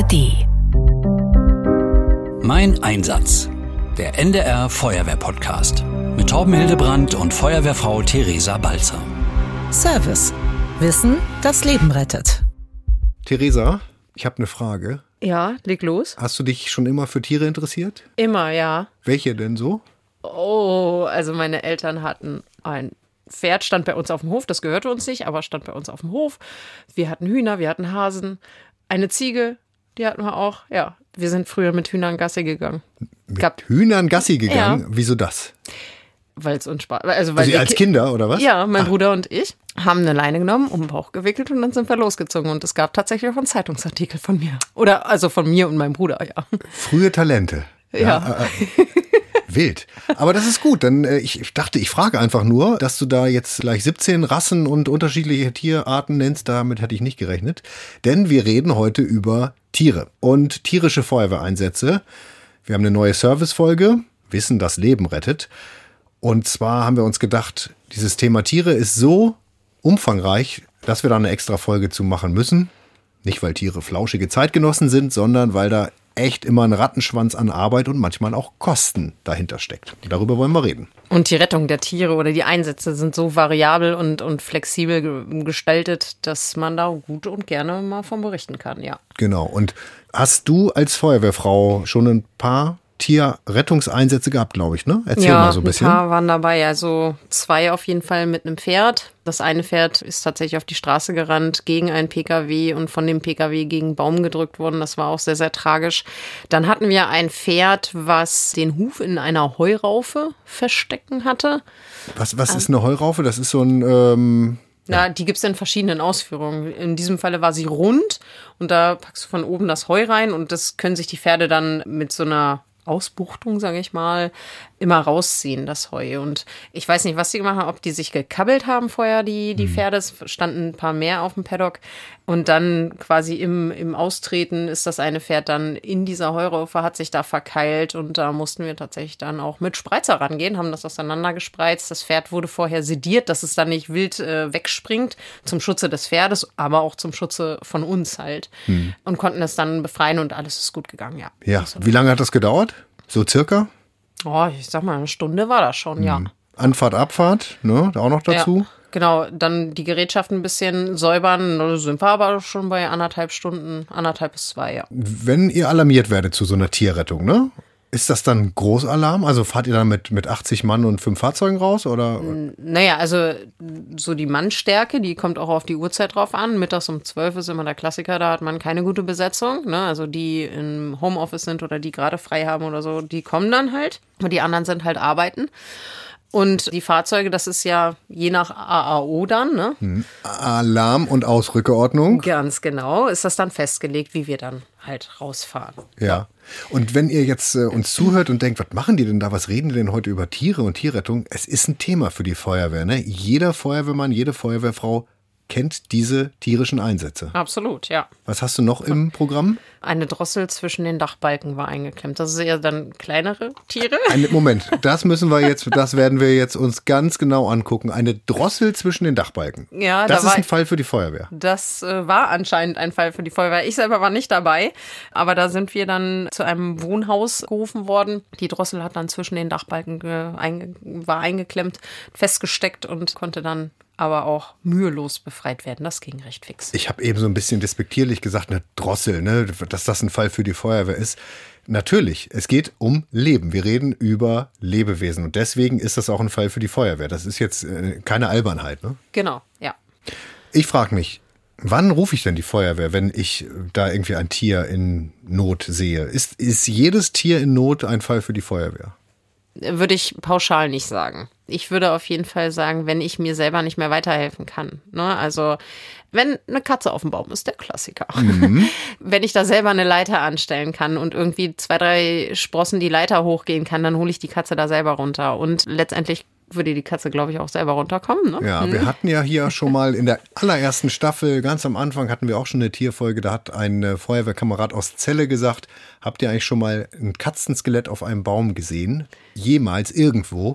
ARD. Mein Einsatz. Der NDR Feuerwehr-Podcast. Mit Torben Hildebrandt und Feuerwehrfrau Theresa Balzer. Service. Wissen, das Leben rettet. Theresa, ich habe eine Frage. Ja, leg los. Hast du dich schon immer für Tiere interessiert? Immer, ja. Welche denn so? Oh, also meine Eltern hatten ein Pferd, stand bei uns auf dem Hof. Das gehörte uns nicht, aber stand bei uns auf dem Hof. Wir hatten Hühner, wir hatten Hasen. Eine Ziege, die hatten wir auch. Ja, wir sind früher mit Hühnern Gassi gegangen. Mit Hühnern Gassi gegangen? Ja. Wieso das? Weil es uns Spaß... Also als Kinder, oder was? Ja, mein Bruder und ich haben eine Leine genommen, um den Bauch gewickelt und dann sind wir losgezogen. Und es gab tatsächlich auch einen Zeitungsartikel von mir. Oder also von mir und meinem Bruder, ja. Frühe Talente. Ja. Wild. Aber das ist gut, denn ich dachte, ich frage einfach nur, dass du da jetzt gleich 17 Rassen und unterschiedliche Tierarten nennst. Damit hätte ich nicht gerechnet. Denn wir reden heute über Tiere und tierische Feuerwehreinsätze. Wir haben eine neue Servicefolge, Wissen, das Leben rettet. Und zwar haben wir uns gedacht, dieses Thema Tiere ist so umfangreich, dass wir da eine extra Folge zu machen müssen. Nicht, weil Tiere flauschige Zeitgenossen sind, sondern weil da echt immer ein Rattenschwanz an Arbeit und manchmal auch Kosten dahinter steckt. Darüber wollen wir reden. Und die Rettung der Tiere oder die Einsätze sind so variabel und flexibel gestaltet, dass man da gut und gerne mal von berichten kann, ja. Genau. Und hast du als Feuerwehrfrau schon ein paar Tierrettungseinsätze gehabt, glaube ich, ne? Erzähl mal so ein bisschen. Ja, ein paar waren dabei. Also 2 auf jeden Fall mit einem Pferd. Das eine Pferd ist tatsächlich auf die Straße gerannt gegen einen PKW und von dem PKW gegen einen Baum gedrückt worden. Das war auch sehr, sehr tragisch. Dann hatten wir ein Pferd, was den Huf in einer Heuraufe verstecken hatte. Was ist eine Heuraufe? Das ist so ein... Ja, die gibt es in verschiedenen Ausführungen. In diesem Falle war sie rund und da packst du von oben das Heu rein und das können sich die Pferde dann mit so einer Ausbuchtung, sage ich mal, immer rausziehen, das Heu. Und ich weiß nicht, was die gemacht haben, ob die sich gekabbelt haben vorher, die Pferde. Es standen ein paar mehr auf dem Paddock. Und dann quasi im Austreten ist das eine Pferd dann in dieser Heuraufe, hat sich da verkeilt. Und da mussten wir tatsächlich dann auch mit Spreizer rangehen, haben das auseinandergespreizt. Das Pferd wurde vorher sediert, dass es dann nicht wild wegspringt, zum Schutze des Pferdes, aber auch zum Schutze von uns halt. Und konnten es dann befreien und alles ist gut gegangen, ja. Ja, wie lange hat das gedauert? So circa? Oh, ich sag mal, eine Stunde war das schon, ja. Anfahrt, Abfahrt, ne? Auch noch dazu? Ja, genau, dann die Gerätschaften ein bisschen säubern. Da sind wir aber schon bei 1,5 Stunden, 1,5 bis 2, ja. Wenn ihr alarmiert werdet zu so einer Tierrettung, ne? Ist das dann Großalarm? Also fahrt ihr dann mit 80 Mann und 5 Fahrzeugen raus? Oder? Naja, also so die Mannstärke, die kommt auch auf die Uhrzeit drauf an. Mittags um 12 ist immer der Klassiker, da hat man keine gute Besetzung. Ne? Also die im Homeoffice sind oder die gerade frei haben oder so, die kommen dann halt. Und die anderen sind halt arbeiten. Und die Fahrzeuge, das ist ja je nach AAO dann, ne? Alarm- und Ausrückeordnung. Ganz genau, ist das dann festgelegt, wie wir dann halt rausfahren. Ja. Und wenn ihr jetzt uns zuhört und denkt, was machen die denn da, was reden die denn heute über Tiere und Tierrettung? Es ist ein Thema für die Feuerwehr, ne? Jeder Feuerwehrmann, jede Feuerwehrfrau kennt diese tierischen Einsätze. Absolut, ja. Was hast du noch im Programm? Eine Drossel zwischen den Dachbalken war eingeklemmt. Das ist ja dann kleinere Tiere. Moment, das werden wir jetzt uns ganz genau angucken. Eine Drossel zwischen den Dachbalken. Ja, das ist ein Fall für die Feuerwehr. Das war anscheinend ein Fall für die Feuerwehr. Ich selber war nicht dabei, aber da sind wir dann zu einem Wohnhaus gerufen worden. Die Drossel hat dann zwischen den Dachbalken war eingeklemmt, festgesteckt und konnte dann aber auch mühelos befreit werden. Das ging recht fix. Ich habe eben so ein bisschen despektierlich gesagt, eine Drossel, ne, dass das ein Fall für die Feuerwehr ist. Natürlich, es geht um Leben. Wir reden über Lebewesen und deswegen ist das auch ein Fall für die Feuerwehr. Das ist jetzt keine Albernheit, ne? Genau, ja. Ich frage mich, wann rufe ich denn die Feuerwehr, wenn ich da irgendwie ein Tier in Not sehe? Ist jedes Tier in Not ein Fall für die Feuerwehr? Würde ich pauschal nicht sagen. Ich würde auf jeden Fall sagen, wenn ich mir selber nicht mehr weiterhelfen kann. Ne? Also wenn eine Katze auf dem Baum ist, der Klassiker. Wenn ich da selber eine Leiter anstellen kann und irgendwie 2, 3 Sprossen die Leiter hochgehen kann, dann hole ich die Katze da selber runter. Und letztendlich würde die Katze, glaube ich, auch selber runterkommen. Ne? Ja, wir hatten ja hier schon mal in der allerersten Staffel, ganz am Anfang hatten wir auch schon eine Tierfolge, da hat ein Feuerwehrkamerad aus Celle gesagt, habt ihr eigentlich schon mal ein Katzenskelett auf einem Baum gesehen? Jemals irgendwo?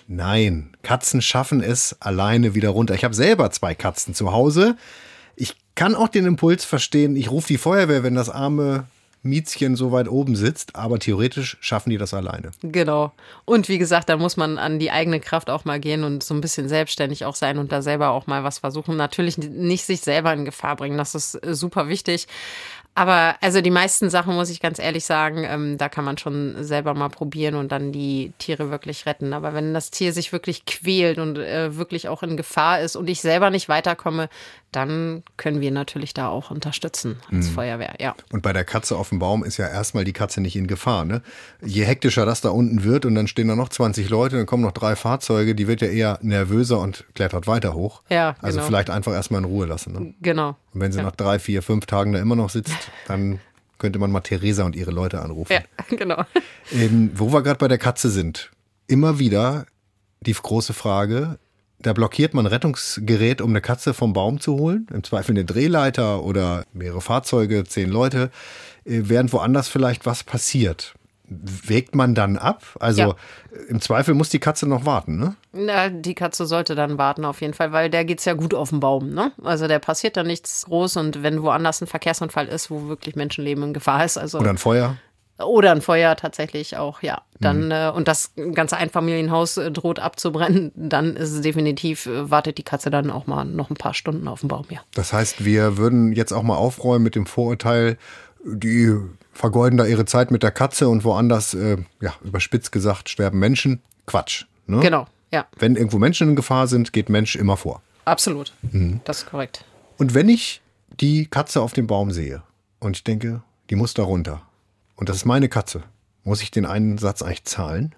Nein, Katzen schaffen es alleine wieder runter. Ich habe selber 2 Katzen zu Hause. Ich kann auch den Impuls verstehen, ich rufe die Feuerwehr, wenn das arme Miezchen so weit oben sitzt, aber theoretisch schaffen die das alleine. Genau. Und wie gesagt, da muss man an die eigene Kraft auch mal gehen und so ein bisschen selbstständig auch sein und da selber auch mal was versuchen. Natürlich nicht sich selber in Gefahr bringen, das ist super wichtig. Aber also die meisten Sachen, muss ich ganz ehrlich sagen, da kann man schon selber mal probieren und dann die Tiere wirklich retten. Aber wenn das Tier sich wirklich quält und wirklich auch in Gefahr ist und ich selber nicht weiterkomme, dann können wir natürlich da auch unterstützen als Feuerwehr, ja. Und bei der Katze auf dem Baum ist ja erstmal die Katze nicht in Gefahr, ne? Je hektischer das da unten wird und dann stehen da noch 20 Leute, dann kommen noch 3 Fahrzeuge, die wird ja eher nervöser und klettert weiter hoch. Ja, genau. Also vielleicht einfach erstmal in Ruhe lassen, ne? Genau. Und wenn sie nach 3, 4, 5 Tagen da immer noch sitzt, dann könnte man mal Theresa und ihre Leute anrufen. Ja, genau. Wo wir gerade bei der Katze sind, immer wieder die große Frage, da blockiert man ein Rettungsgerät, um eine Katze vom Baum zu holen, im Zweifel eine Drehleiter oder mehrere Fahrzeuge, 10 Leute, während woanders vielleicht was passiert. Wägt man dann ab? Also im Zweifel muss die Katze noch warten, ne? Na, die Katze sollte dann warten auf jeden Fall, weil der geht's ja gut auf den Baum, ne? Also der passiert da nichts groß und wenn woanders ein Verkehrsunfall ist, wo wirklich Menschenleben in Gefahr ist, also Oder ein Feuer? Oder ein Feuer tatsächlich auch, ja. Dann und das ganze Einfamilienhaus droht abzubrennen, dann ist es definitiv, wartet die Katze dann auch mal noch ein paar Stunden auf dem Baum, ja. Das heißt, wir würden jetzt auch mal aufräumen mit dem Vorurteil, die vergeuden da ihre Zeit mit der Katze und woanders, überspitzt gesagt, sterben Menschen. Quatsch. Ne? Genau, ja. Wenn irgendwo Menschen in Gefahr sind, geht Mensch immer vor. Absolut. Das ist korrekt. Und wenn ich die Katze auf dem Baum sehe und ich denke, die muss da runter und das ist meine Katze, muss ich den einen Satz eigentlich zahlen?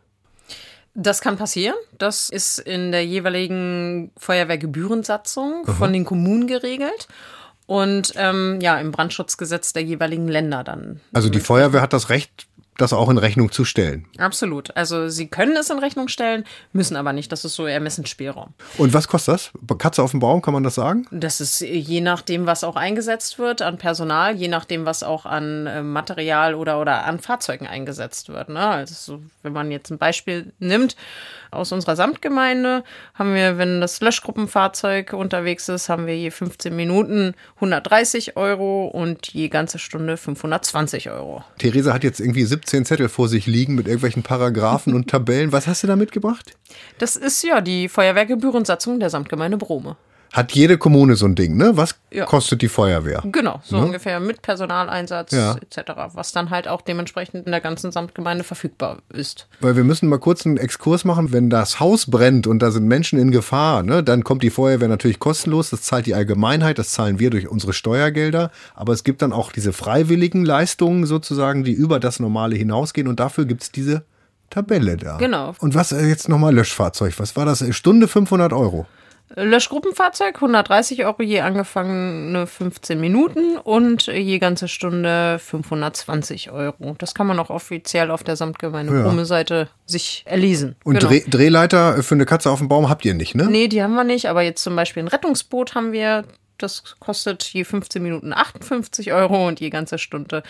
Das kann passieren. Das ist in der jeweiligen Feuerwehrgebührensatzung von den Kommunen geregelt. Und im Brandschutzgesetz der jeweiligen Länder dann. Also die Feuerwehr hat das Recht, das auch in Rechnung zu stellen. Absolut. Also sie können es in Rechnung stellen, müssen aber nicht. Das ist so Ermessensspielraum. Und was kostet das? Katze auf dem Baum, kann man das sagen? Das ist je nachdem, was auch eingesetzt wird an Personal, je nachdem, was auch an Material oder an Fahrzeugen eingesetzt wird. Ne? Also wenn man jetzt ein Beispiel nimmt aus unserer Samtgemeinde, haben wir, wenn das Löschgruppenfahrzeug unterwegs ist, haben wir je 15 Minuten 130 € und je ganze Stunde 520 €. Theresa hat jetzt irgendwie 17 Zettel vor sich liegen mit irgendwelchen Paragraphen und Tabellen. Was hast du da mitgebracht? Das ist ja die Feuerwehrgebührensatzung der Samtgemeinde Brome. Hat jede Kommune so ein Ding, ne? Was Ja. kostet die Feuerwehr? Genau, so ungefähr mit Personaleinsatz etc., was dann halt auch dementsprechend in der ganzen Samtgemeinde verfügbar ist. Weil wir müssen mal kurz einen Exkurs machen. Wenn das Haus brennt und da sind Menschen in Gefahr, ne, dann kommt die Feuerwehr natürlich kostenlos. Das zahlt die Allgemeinheit, das zahlen wir durch unsere Steuergelder. Aber es gibt dann auch diese freiwilligen Leistungen sozusagen, die über das Normale hinausgehen. Und dafür gibt es diese Tabelle da. Genau. Und was jetzt nochmal Löschfahrzeug? Was war das? Stunde 500 €. Löschgruppenfahrzeug, 130 € je angefangene 15 Minuten und je ganze Stunde 520 €. Das kann man auch offiziell auf der Samtgemeinde Brome-Seite sich erlesen. Und Genau. Drehleiter für eine Katze auf dem Baum habt ihr nicht, ne? Nee, die haben wir nicht, aber jetzt zum Beispiel ein Rettungsboot haben wir. Das kostet je 15 Minuten 58 € und je ganze Stunde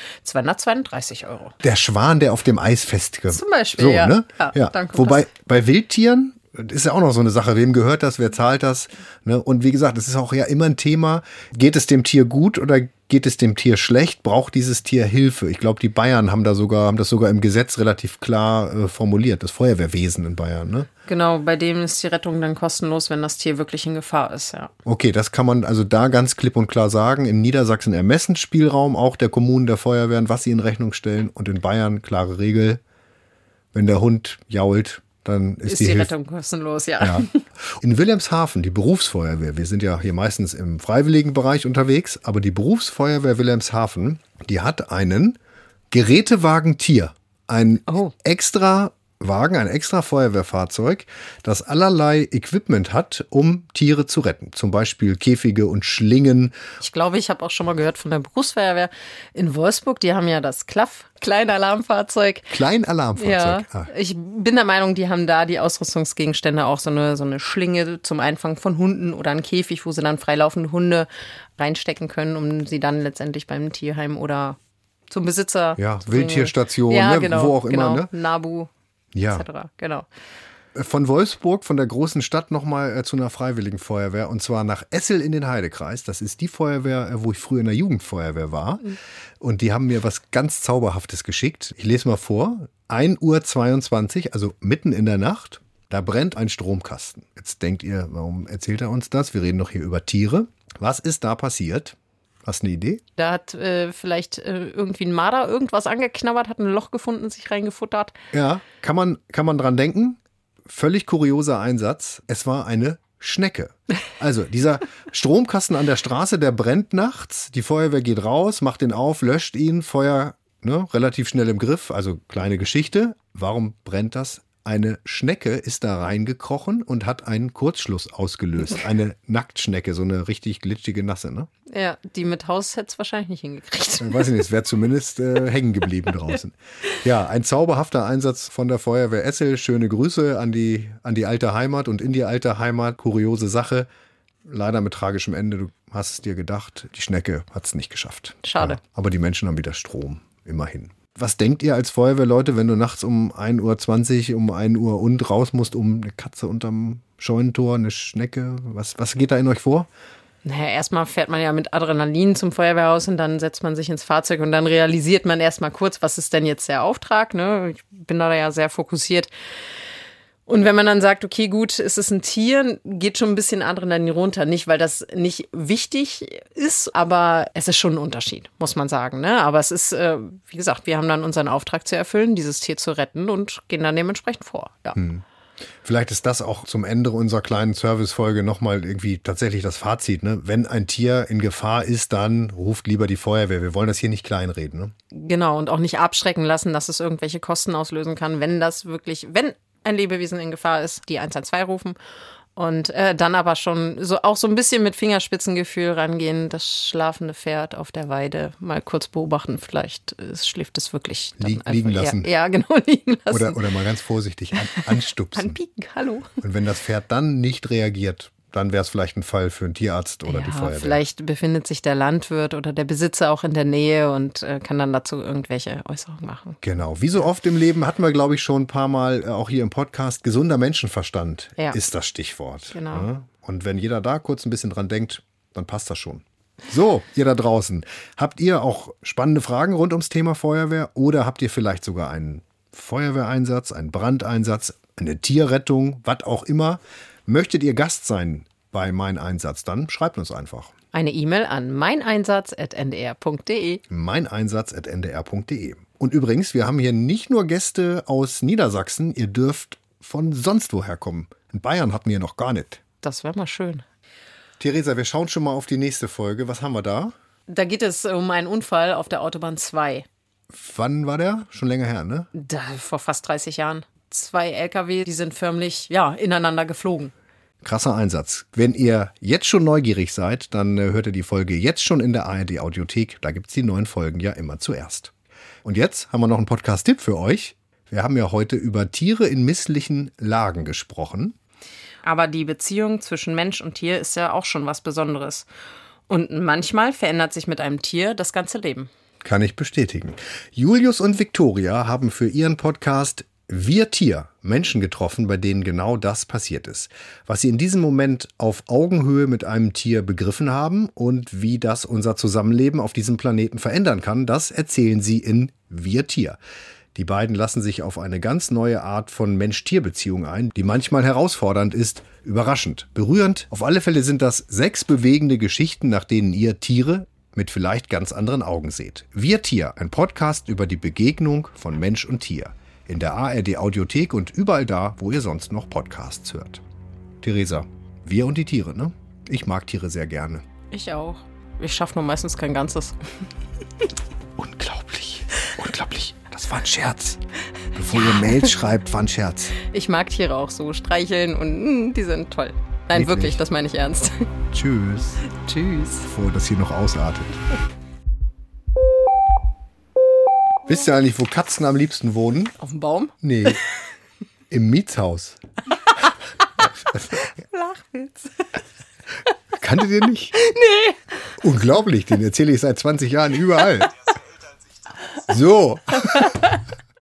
232 €. Der Schwan, der auf dem Eis festgeht. Zum Beispiel, so, ja. Ne? Ja, danke. Wobei bei Wildtieren ist ja auch noch so eine Sache, wem gehört das, wer zahlt das? Ne? Und wie gesagt, es ist auch ja immer ein Thema, geht es dem Tier gut oder geht es dem Tier schlecht? Braucht dieses Tier Hilfe? Ich glaube, die Bayern haben das sogar im Gesetz relativ klar formuliert, das Feuerwehrwesen in Bayern, ne? Genau, bei dem ist die Rettung dann kostenlos, wenn das Tier wirklich in Gefahr ist, ja. Okay, das kann man also da ganz klipp und klar sagen. In Niedersachsen Ermessensspielraum auch der Kommunen, der Feuerwehren, was sie in Rechnung stellen. Und in Bayern klare Regel, wenn der Hund jault, dann ist die Rettung kostenlos, ja. In Wilhelmshaven, die Berufsfeuerwehr, wir sind ja hier meistens im freiwilligen Bereich unterwegs, aber die Berufsfeuerwehr Wilhelmshaven, die hat einen Gerätewagen Tier, ein extra Wagen, ein extra Feuerwehrfahrzeug, das allerlei Equipment hat, um Tiere zu retten. Zum Beispiel Käfige und Schlingen. Ich glaube, ich habe auch schon mal gehört von der Berufsfeuerwehr in Wolfsburg. Die haben ja das Klaff, Kleinalarmfahrzeug. Kleinalarmfahrzeug? Ja, ich bin der Meinung, die haben da die Ausrüstungsgegenstände auch so eine Schlinge zum Einfangen von Hunden oder einen Käfig, wo sie dann freilaufende Hunde reinstecken können, um sie dann letztendlich beim Tierheim oder zum Besitzer Wildtierstation, ja, ne? Genau, wo auch immer. Genau, Ne? Nabu. Ja. Etc. Genau. von Wolfsburg, von der großen Stadt, nochmal zu einer freiwilligen Feuerwehr. Und zwar nach Essel in den Heidekreis. Das ist die Feuerwehr, wo ich früher in der Jugendfeuerwehr war. Und die haben mir was ganz Zauberhaftes geschickt. Ich lese mal vor. 1:22 Uhr, also mitten in der Nacht. Da brennt ein Stromkasten. Jetzt denkt ihr, warum erzählt er uns das? Wir reden doch hier über Tiere. Was ist da passiert? Hast du eine Idee? Da hat vielleicht irgendwie ein Marder irgendwas angeknabbert, hat ein Loch gefunden, sich reingefuttert. Ja, kann man dran denken. Völlig kurioser Einsatz. Es war eine Schnecke. Also dieser Stromkasten an der Straße, der brennt nachts. Die Feuerwehr geht raus, macht den auf, löscht ihn. Feuer relativ schnell im Griff. Also kleine Geschichte. Warum brennt das? Eine Schnecke ist da reingekrochen und hat einen Kurzschluss ausgelöst. Eine Nacktschnecke, so eine richtig glitschige Nasse, ne? Ja, die mit Haus hätte es wahrscheinlich nicht hingekriegt. Ich weiß nicht, es wäre zumindest hängen geblieben draußen. Ja, ein zauberhafter Einsatz von der Feuerwehr Essel. Schöne Grüße an die alte Heimat und in die alte Heimat. Kuriose Sache. Leider mit tragischem Ende. Du hast es dir gedacht, die Schnecke hat es nicht geschafft. Schade. Ja, aber die Menschen haben wieder Strom, immerhin. Was denkt ihr als Feuerwehrleute, wenn du nachts um 1:20 Uhr, um 1 Uhr und raus musst, um eine Katze unterm Scheunentor, eine Schnecke? Was geht da in euch vor? Naja, erstmal fährt man ja mit Adrenalin zum Feuerwehrhaus und dann setzt man sich ins Fahrzeug und dann realisiert man erstmal kurz, was ist denn jetzt der Auftrag? Ne? Ich bin da ja sehr fokussiert. Und wenn man dann sagt, okay, gut, es ist ein Tier, geht schon ein bisschen Adrenalin runter. Nicht, weil das nicht wichtig ist, aber es ist schon ein Unterschied, muss man sagen. Ne? Aber es ist, wie gesagt, wir haben dann unseren Auftrag zu erfüllen, dieses Tier zu retten und gehen dann dementsprechend vor. Ja. Vielleicht ist das auch zum Ende unserer kleinen Servicefolge nochmal irgendwie tatsächlich das Fazit. Ne? Wenn ein Tier in Gefahr ist, dann ruft lieber die Feuerwehr. Wir wollen das hier nicht kleinreden. Ne? Genau, und auch nicht abschrecken lassen, dass es irgendwelche Kosten auslösen kann, wenn ein Lebewesen in Gefahr ist, die 112 rufen und dann aber schon auch so ein bisschen mit Fingerspitzengefühl rangehen, das schlafende Pferd auf der Weide mal kurz beobachten, vielleicht schläft es wirklich dann liegen lassen. Ja, genau, liegen lassen. Oder mal ganz vorsichtig anstupsen. Anpieken, hallo. Und wenn das Pferd dann nicht reagiert, dann wäre es vielleicht ein Fall für einen Tierarzt oder die Feuerwehr. Vielleicht befindet sich der Landwirt oder der Besitzer auch in der Nähe und kann dann dazu irgendwelche Äußerungen machen. Genau. Wie so oft im Leben hatten wir, glaube ich, schon ein paar Mal auch hier im Podcast, gesunder Menschenverstand ist das Stichwort. Genau. Ja? Und wenn jeder da kurz ein bisschen dran denkt, dann passt das schon. So, ihr da draußen, habt ihr auch spannende Fragen rund ums Thema Feuerwehr oder habt ihr vielleicht sogar einen Feuerwehreinsatz, einen Brandeinsatz, eine Tierrettung, was auch immer? Möchtet ihr Gast sein bei Mein Einsatz, dann schreibt uns einfach. Eine E-Mail an meineinsatz@ndr.de. meineinsatz@ndr.de. Und übrigens, wir haben hier nicht nur Gäste aus Niedersachsen, ihr dürft von sonst woher kommen. In Bayern hatten wir noch gar nicht. Das wäre mal schön. Theresa, wir schauen schon mal auf die nächste Folge. Was haben wir da? Da geht es um einen Unfall auf der Autobahn 2. Wann war der? Schon länger her, ne? Vor fast 30 Jahren. 2 LKW, die sind förmlich ineinander geflogen. Krasser Einsatz. Wenn ihr jetzt schon neugierig seid, dann hört ihr die Folge jetzt schon in der ARD-Audiothek. Da gibt es die neuen Folgen ja immer zuerst. Und jetzt haben wir noch einen Podcast-Tipp für euch. Wir haben ja heute über Tiere in misslichen Lagen gesprochen. Aber die Beziehung zwischen Mensch und Tier ist ja auch schon was Besonderes. Und manchmal verändert sich mit einem Tier das ganze Leben. Kann ich bestätigen. Julius und Viktoria haben für ihren Podcast Wir Tier Menschen getroffen, bei denen genau das passiert ist. Was sie in diesem Moment auf Augenhöhe mit einem Tier begriffen haben und wie das unser Zusammenleben auf diesem Planeten verändern kann, das erzählen sie in Wir Tier. Die beiden lassen sich auf eine ganz neue Art von Mensch-Tier-Beziehung ein, die manchmal herausfordernd ist, überraschend, berührend. Auf alle Fälle sind das 6 bewegende Geschichten, nach denen ihr Tiere mit vielleicht ganz anderen Augen seht. Wir Tier, ein Podcast über die Begegnung von Mensch und Tier. In der ARD-Audiothek und überall da, wo ihr sonst noch Podcasts hört. Theresa, wir und die Tiere, ne? Ich mag Tiere sehr gerne. Ich auch. Ich schaffe nur meistens kein Ganzes. Unglaublich, unglaublich. Das war ein Scherz. Bevor ihr Mails schreibt, war ein Scherz. Ich mag Tiere auch so, streicheln und die sind toll. Nein, wirklich, das meine ich ernst. Tschüss. Tschüss. Bevor das hier noch ausartet. Wisst ihr eigentlich, wo Katzen am liebsten wohnen? Auf dem Baum? Nee, im Mietshaus. Flachwitz. Kanntet ihr nicht? Nee. Unglaublich, den erzähle ich seit 20 Jahren überall. So.